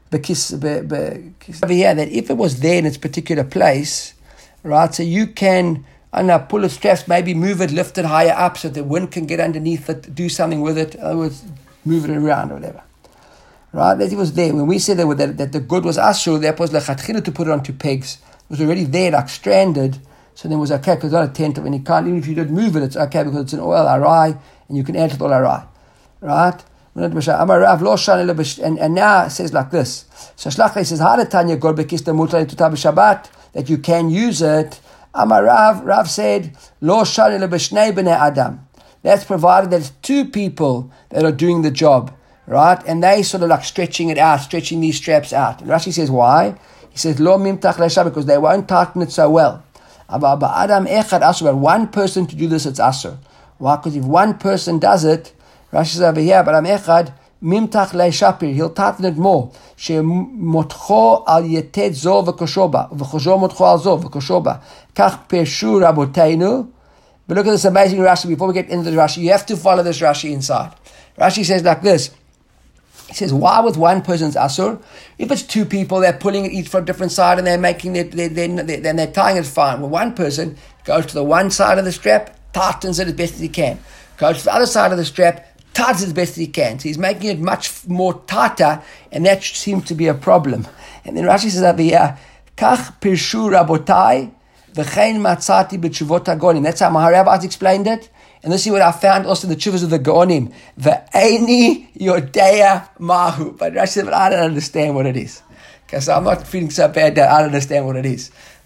Over here, that if it was there in its particular place, right? So you can, I don't know, pull its straps, maybe move it, lift it higher up so the wind can get underneath it, do something with it. In other words, move it around or whatever. Right, that it was there. When we said that the good was asur, that was lechatchila to put it onto pegs. It was already there, like stranded. So then it was okay, because it's not a tent of any kind. Even if you don't move it, it's okay, because it's an oil arai, and you can add to the oil arai. Right? And now it says like this. So Shlachai says, Hadatanya God bekista mutar lintota b'Shabbat, that you can use it. Amar Rav said, Lo shani lebeshnei b'nei Adam. That's provided that it's 2 people that are doing the job. Right? And they sort of like stretching it out, stretching these straps out. And Rashi says, why? He says, Lo mimtach le'Shabbat, because they won't tighten it so well. But Adam echad asur, but 1 person to do this, it's asur. Why? Because if 1 person does it, Rashi says over here, but Adam echad mimtach le'Shapir, he'll tighten it more. She motcho al yetet zo v'koshoba, v'chozo motcho al zo v'koshoba. Kach peshu raboteinu. But look at this amazing Rashi. Before we get into the Rashi, you have to follow this Rashi inside. Rashi says like this. He says, why with 1 person's asur? If it's 2 people, they're pulling it each from a different side and they're making it, then they're tying it fine. Well, 1 person goes to the one side of the strap, tightens it as best as he can. Goes to the other side of the strap, tightens it as best as he can. So he's making it much more tighter, and that seems to be a problem. And then Rashi says over here, Kach pirshu rabotai v'chein matzati b'tshuvot hagonim. That's how Maharabbis explained it. And this is what I found also in the Chuvas of the Gaonim. Ve'eini yodea mahu. But Rashi said, but I don't understand what it is. Okay, so I'm not feeling so bad that I don't understand what it is.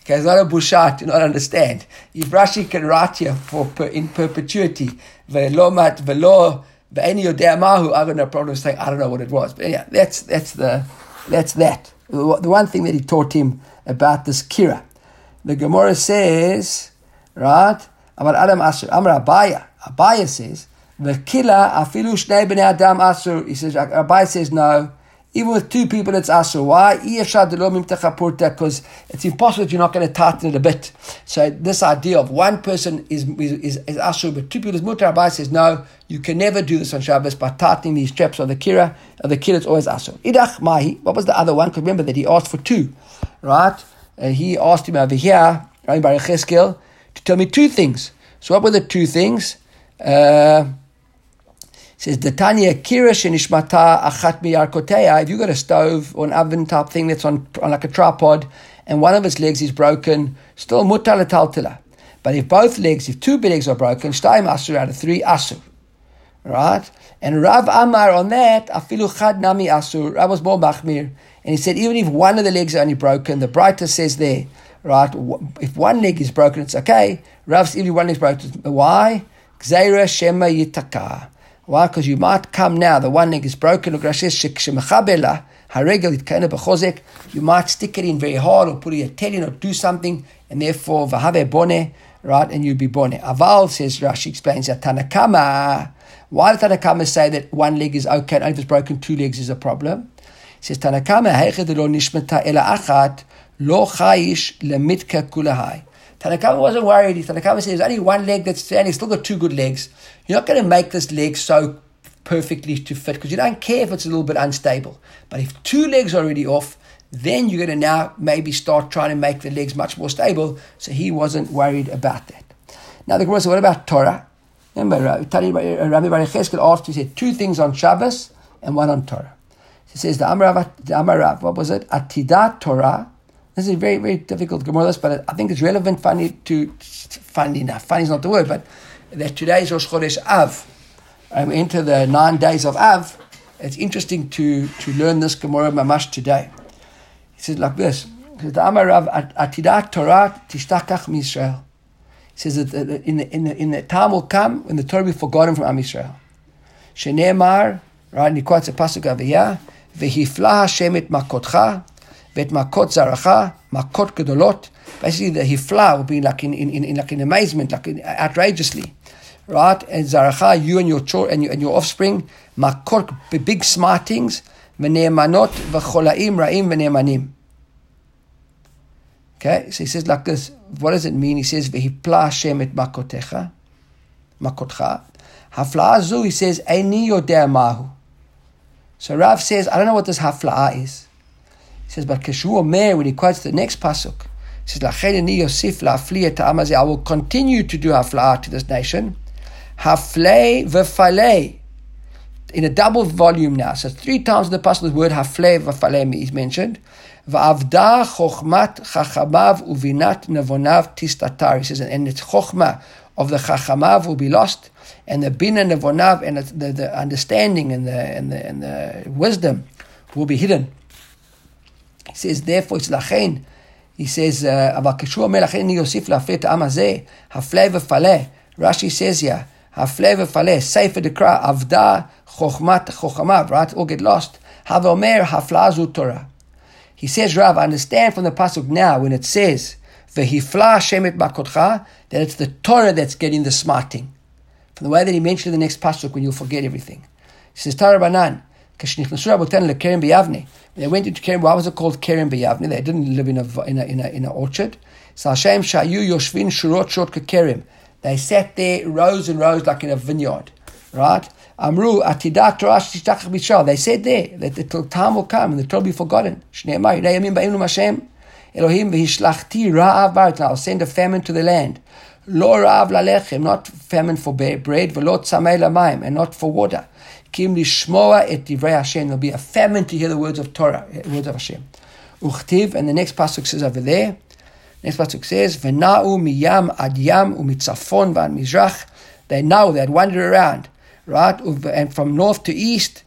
Okay, it's not a bushat to not understand. If Rashi can write here in perpetuity, ve'lomat ve'lo ve'eni yodea mahu, I have no problem saying I don't know what it was. But yeah, that's that. The one thing that he taught him about this kira. The Gemara says, right? About Adam Asur, Amar Abaya. Abaya says, "V'kila afilu shnei bnei Adam Asur." He says, Abaya says no. Even with two people, it's asur. Why? Because it's impossible that you're not going to tighten it a bit. So this idea of one person is asur, but two people is mutar. Abaya says no. You can never do this on Shabbos by tightening these straps of the kira. The kira is always asur. Idach mahi. What was the other one? Because remember that he asked for two, right? He asked him over here, Rabbi Baruch Cheskel, to tell me two things. So what were the two things? Says the Tanya Kira Shenishmata Achat Miyarkoteya. If you got a stove or an oven type thing that's on like a tripod, and one of its legs is broken, still mutar l'taltila. But if two legs are broken, shtayim asur out of three asur, right? And Rav Amar on that afilu chad nami asur. Rav was more machmir, and he said even if one of the legs are only broken, the brighter says there, right? If one leg is broken, it's okay. Rav says even if one leg is broken, why? Gzeira shema yitaka. Why? Because you might come now, the one leg is broken, you might stick it in very hard or put a telling or do something, and therefore, v'have bone, right, and you'll be bone. Aval, says Rashi, explains that Tanakama. Why did Tanakama say that one leg is okay, and only if it's broken, two legs is a problem? He says, Tanakama, heichad lo nishmata ela achat, lo chayish lemitka kulahai. Tanakama wasn't worried. Tanakama says, only one leg that's standing, still got two good legs. You're not going to make this leg so perfectly to fit because you don't care if it's a little bit unstable. But if two legs are already off, then you're going to now maybe start trying to make the legs much more stable. So he wasn't worried about that. Now the Gemara said, what about Torah? Remember, Rabbi Baruch Cheskel asked, he said two things on Shabbos and one on Torah. He says, the Amarav, what was it? Atidat Torah. This is very, very difficult Gemara, but I think it's relevant, funny enough. Funny is not the word, but that today is Rosh Chodesh Av. We enter the 9 days of Av. It's interesting to learn this Gemara Mamash today. He says like this. He says, the Amarav Atidat Torah Tishtakach Misrael. He says that in the time will come when the Torah will be forgotten from Am Yisrael. Shene'emar, right, and he quotes a pasuk over here, V'hifla Hashem et makotcha, Vet makot zaracha, makot gedolot. Basically, the hifla will be like in amazement, like outrageously, right? And zaracha, you and your children and your offspring, makot big smartings, v'ne'emanot v'cholaim ra'im v'ne'emanim. Okay, so he says like this. What does it mean? He says v'hipla Hashem et makotcha. Hafla zu, he says eini yodea mahu. So Rav says, I don't know what this hafla is. He says, but Keshu Omer, when he quotes the next pasuk, he says, Lacheni Yosif la'afli et ha'am hazeh, I will continue to do hafla'ah to this nation. Haflei v'falei. In a double volume now. So 3 times in the pasuk the word haflei v'falei is mentioned. Va'avda chokhmat chachamav uvinat nevonav tistatar. He says, and the chokhmah of the chachamav will be lost, and the bin and nevonav and the understanding and the wisdom will be hidden. He says, therefore, it's lachen. He says, Rashi says here, Hafle v'faleh, Sefer Dekra, Avda, Chochmat, Chochamav, right? All get lost. Havomer, Haflazu Torah. He says, Rav, I understand from the pasuk now when it says, V'hifla Hashem et makotcha, that it's the Torah that's getting the smarting. From the way that he mentioned in the next pasuk when you'll forget everything. He says, Torah Banan, Kashnichnasu Rabotan leKerem b'Yavne. They went into Kerem. Why was it called Kerem b'Yavne? They didn't live in an orchard. So Hashem shayu yoshvin shurot short kekerem. They sat there rows and rows like in a vineyard, right? Amru atidat Torah tishtachach b'Yisrael. They said there that the time will come and the Torah will be forgotten. Shneimar yidei yamim ba'im Hashem Elohim v'hishlachti ra'av ba'aretz. I'll send a famine to the land. Lo ra'av lalechem, not famine for bread, v'lo tzamei lamayim, and not for water. Kim lishmoa et divrei Hashem. There'll be a famine to hear the words of Torah, words of Hashem. Uchtiv, and the next pasuk says over there. Next pasuk says, "V'na'u miyam ad yam umitzafon v'ad mizrach." They had wandered around, right? And from north to east,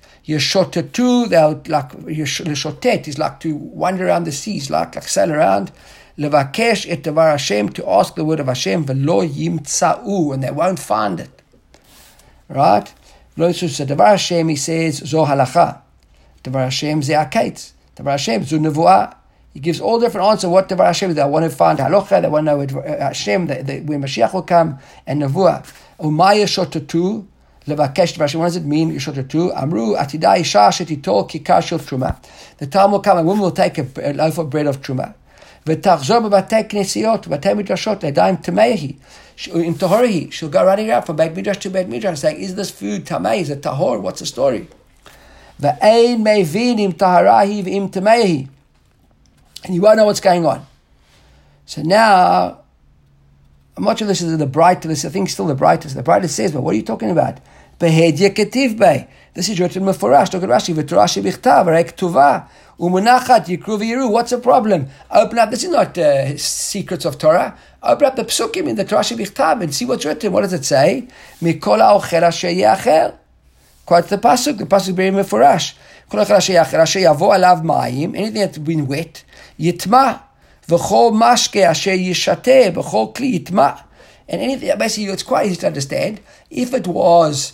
yeshotetu. They'll like yeshotet is like to wander around the seas, like sail around. Levakesh et devar Hashem, to ask the word of Hashem, v'lo yimtza'u, and they won't find it. Right? Lo yimtza'u, devar Hashem, he says, zo halacha. Devar Hashem ze aketz. Devar Hashem zu nevuah. He gives all different answers what Devar Hashem. They want to find halacha, they want to know Hashem, when Mashiach will come, and nevuah. Umay yeshotatu, levakesh Devar Hashem. What does it mean, yeshotatu? Amru, atida isha shetitol kikar shel truma. The time will come, a woman will take a loaf of bread of truma. ותחזור בבתי כנסיות, בבתי מדרשות, לידיים טמאי, עם טהורי, she'll go running around from beit midrash to beit midrash saying, is this food tamei, is it tahor, what's the story? ואין מבין אם טהרה היא ואם טמאי היא. And you won't know what's going on. So now, I'm not sure this is the brightest, I think still the brightest. The brightest says, but what are you talking about? בהדיה כתיב בי. This is written mefurash. Look at Rashi. V'torah shebichtav, ha'rei ketuvah, u'munachat yikru v'yiru. What's the problem? Open up. This is not secrets of Torah. Open up the psukim in the Torah shebichtav and see what's written. What does it say? Mikol ha'ochel asher ye'achel. Quite the pasuk. The pasuk very mefurash. Kol ha'ochel asher ye'achel asher yavo alav ma'im. Anything that's been wet, yitma. V'chol mashke asher yishateh. V'chol kli yitma. And anything, basically, it's quite easy to understand. If it was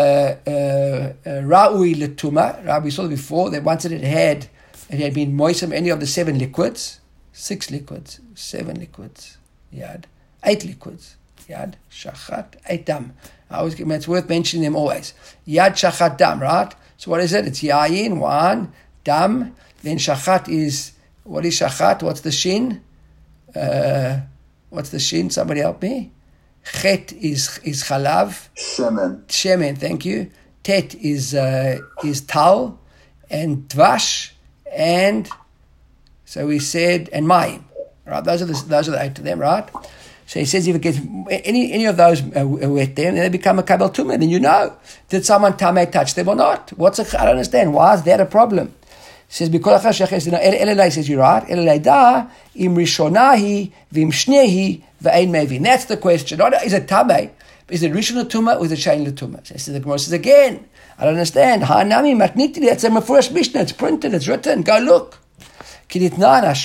Ra'ui Latuma, we saw it before, that once it had been moistened, any of the 7 liquids, 6 liquids, 7 liquids, Yad, 8 liquids, Yad, Shachat, 8 Dam. It's worth mentioning them always. Yad, Shachat, Dam, right? So what is it? It's Yayin, 1, Dam, then Shachat is, what is Shachat? What's the Shin? What's the Shin? Somebody help me. Chet is chalav. Shemen, thank you. Tet is tal, and dvash, and so we said, and mayim. Right, those are the 8 of them, right? So he says if it gets any of those wet there, then they become a kabel tumah. Then you know, did someone tameh touch them or not? I don't understand. Why is that a problem? He says because Elelai says you're right. Elelai da im rishonahi vim shnehi. That's the question. Not is it tamei? Is it rishon l'tumah or is it shein l'tumah? So the Gemara says again, I don't understand. Ha'nami matnitili. That's a mefurash mishnah. It's printed. It's written. Go look. If you've got a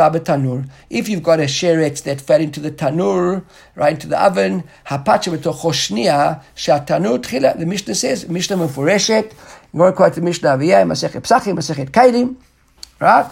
sheretz that fell into the tanur, right into the oven, the Mishnah says, Mishnah mefureshet, you want to quote the Mishnah Aviyah, Masechet Psachim, Masechet Kailim, right?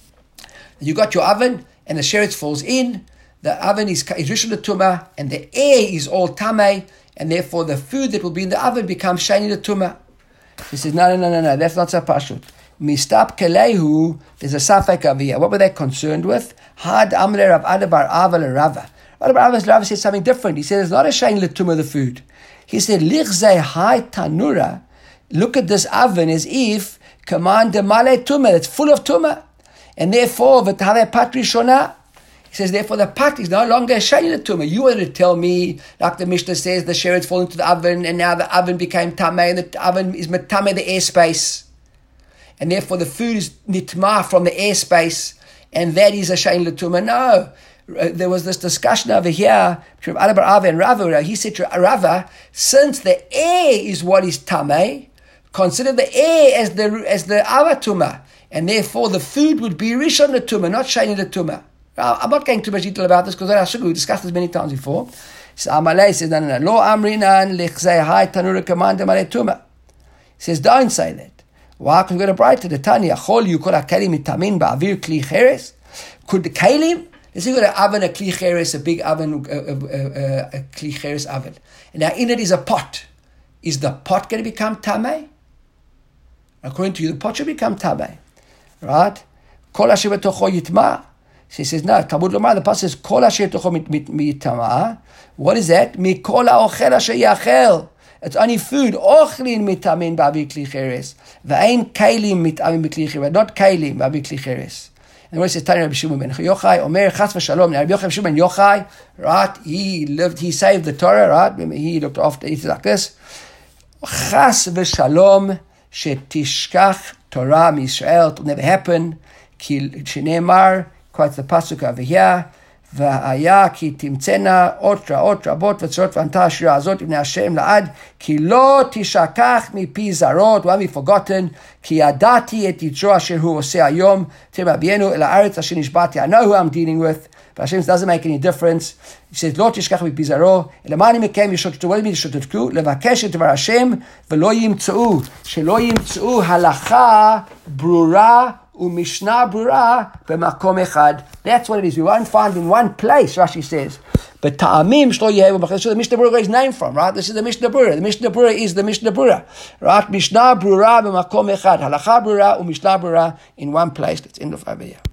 You got your oven, and the sheretz falls in, the oven is rishon l'tumah, and the air is all tamei, and therefore the food that will be in the oven becomes shiny l'tumah. He says, no, that's not so pashut. Mistap kelehu, there's a safek aviyah. What were they concerned with? Had amre Rav Adabar Ava Rava. Rava said something different. He said it's not a shein l'tumah the food. He said lichzei hai tanura. Look at this oven as if command male tumah. It's full of tumah, and therefore v'tave patri shona. He says therefore the pat is no longer a shein l'tumah. You wanted to tell me, like the Mishnah says, the sheretz fall into the oven, and now the oven became tamei, and the oven is metamei the airspace. And therefore the food is nitma from the airspace, and that is a shein l'tumah. No. There was this discussion over here between Adabar Ava and Rava. He said to Rava, since the air is what is tamei, consider the air as the Ava tumah, and therefore the food would be rishon l'tumah, not shein l'tumah. I'm not going too much detail about this because we discussed this many times before. So Amalei says, no. Lo amrinan lichzei hai tanura command male tumah. He says, don't say that. Why? Because we're going to bright to the Tanya. Chol you could have kelim mitamin ba'avir kli cheres. Could the kelim? Let's say you got an oven, a kli cheres, a big oven, a kli cheres oven. And now in it is a pot. Is the pot going to become tamei? According to you, the pot should become tamei, right? Kol asher b'tocho yitma. She says no. Talmud Lomar, the pasuk says kol asher b'tocho mitama. What is that? Mikol ha'ochel asher yachel. It's only food. Ochlin mitamin ba'avir kli cheres. V'ain keilim mitamin b'kli cheres. Not keilim ba'avir kli cheres. And when it says Tanya Rabbi Shimon ben Yochai, Omer Chas v'Shalom. Now Rabbi Shimon ben Yochai, right? He saved the Torah, right? He looked after it like this. Chas v'Shalom shetishkach Torah miYisrael. It will never happen. Ki shene'emar, quotes the pasuk over here. והיה כי תמצאנה אות רבות וצרות וענתה השירה הזאת לפני השם לעד, כי לא תשכח מפי זרות, will be forgotten, כי ידעתי את יתרו אשר הוא עושה היום, תרבינו אל הארץ אשר נשבעתי. I know who I'm dealing with, but Hashem doesn't make any difference. He says, לא תשכח מפי זרו, אלא מה אני מכם ישוטטו, ישוטטו, לבקש את דבר השם, ולא ימצאו, שלא ימצאו הלכה ברורה, ומשנה ברורה במקום אחד. That's what it is. We won't find in one place, Rashi says. But ta'amim shlo yehu b'chesed. The Mishnah Berurah is named from, right? This is the Mishnah Berurah. The Mishnah Berurah is the Mishnah Berurah, right? Mishnah Berurah b'makom echad. Halacha Berurah u'Mishnah Berurah in one place. Let's end off over here.